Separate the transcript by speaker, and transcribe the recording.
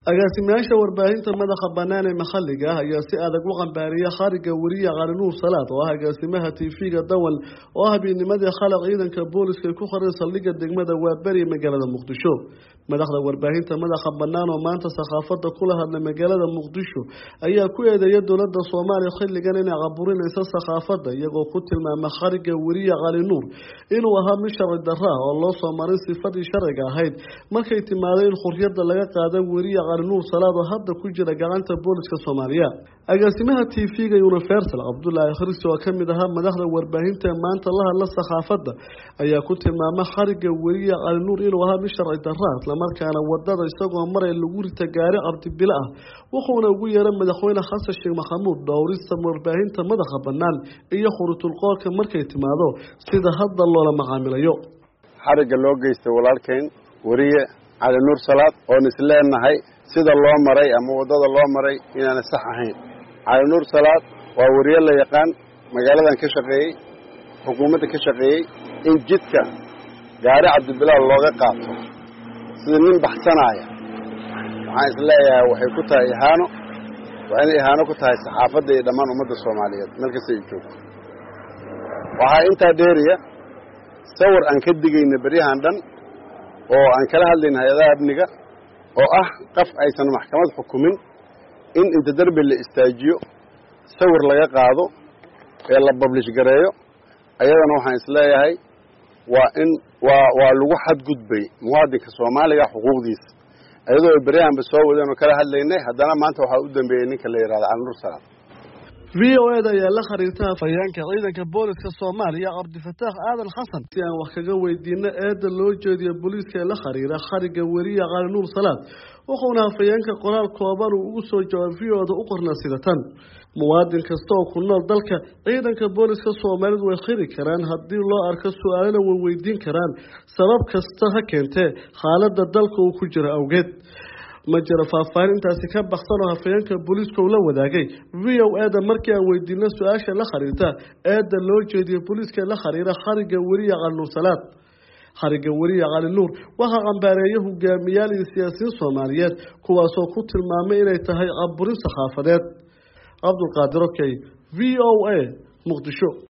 Speaker 1: agaasimayaasha warbaahinta madaxa bannaan ee maxalliga ah ayaa si adag u qambaariya khariga wariye Cali Nuur Salaad oo ah agaasimaha TV-ga Dawan oo habeennimadii khalaq ciidanka booliska ku xiray saldhigga degmada Waabari magaalada Muqdisho madaxda warbaahinta madaxa bannaan oo maanta saxaafadda kula hadlay magaalada Muqdisho ayaa ku eedeeyay dowladda Soomaaliya xilligan inay caburinayso saxaafadda iyagoo ku tilmaamay khariga wariye Cali Nuur inuu ahaa mid sharci darro ah oo loo soo marin sifadii sharciga ahayd markay timaadeen in xurriyadda laga qaaday wariye Cali Nuur Salaad oo hadda ku jira gacanta booliska Soomaaliya agaasimaha TV-ga Universal Abdullaahi Khariis oo kamid ahaa madaxda warbaahinta maanta la hadla saxaafadda ayaa ku tilmaamay khariga wariye Cali Nuur inuu ahaa mid sharci darro ah isla markaana wadada isagoo maray lagu rita gaari cabdibila ah wuxuuna ugu yeeray madaxweyne Xasan Sheekh Maxamuud dhowrista warbaahinta madaxa bannaan iyo khuritul qoolka markay timaado sida hadda loola macaamilayo
Speaker 2: xariga loo geystay walaalkeen wariye Cali Nuur Salaad oo isleenahay sida loo maray ama wadada loo maray inaan sax ahayn Cali Nuur Salaad waa wariye la yaqaan magaaladan ka shaqeeyay xukuumadda ka shaqeeyay in jidka gaari cabdibila looga qaato sida nin baxsanaya waxaan isleeyahay waxay ku tahay ihaano waa inay ihaano ku tahay saxaafadda iyo dhammaan ummadda Soomaaliyeed markasta ay joogto waxaa intaa dheeriya sawir aan ka digayna bariyahan dhan oo aan kala hadlayna hay'adaha amniga oo ah qaf aysan maxkamad xukumin in inta darbi la istaajiyo sawir laga qaado ee la publish gareeyo ayadana waxaan isleeyahay waa lagu xadgudbay muwaadinka Soomaaliga xuquuqdiisa ayadoo bariyahanba soo wadeen oo kala hadlaynay haddana maanta waxaa u dambeeyay ninka la yiraahdo Cali Nuur Salaad
Speaker 1: VOA ayaa la xiriirtay afhayeenka ciidanka booliska Soomaaliya Cabdifataax Aadan Xasan si aan wax kaga weydiino eeda loo jeediyo booliska la xiriira khariga wariye Cali Nuur Salaad wuxuuna afhayeenka qoraal kooban ugu soo jawaabay VOA u qorna sida tan muwaadin kasta oo ku nool dalka ciidanka booliska Soomaaliyeed way xiri karaan haddii loo arko su'aalana way weydiin karaan sabab kasta ha keentee xaaladda dalka uu ku jiro awgeed ma jira faahfaahintaasi ka baxsan oo hafayeenka booliska uu la wadaagay VOA markii aan weydiinay su'aasha la xiriirta eeda loo jeediyay booliska la xiriira khariga wariye Cali Nuur Salaad khariga wariye Cali Nuur waxa qambaareeyay hogaamiyaal iyo siyaasiyiin Soomaaliyeed kuwaas oo ku tilmaamay inay tahay caburin saxaafadeed Abdul Qaadir VOA Muqdisho.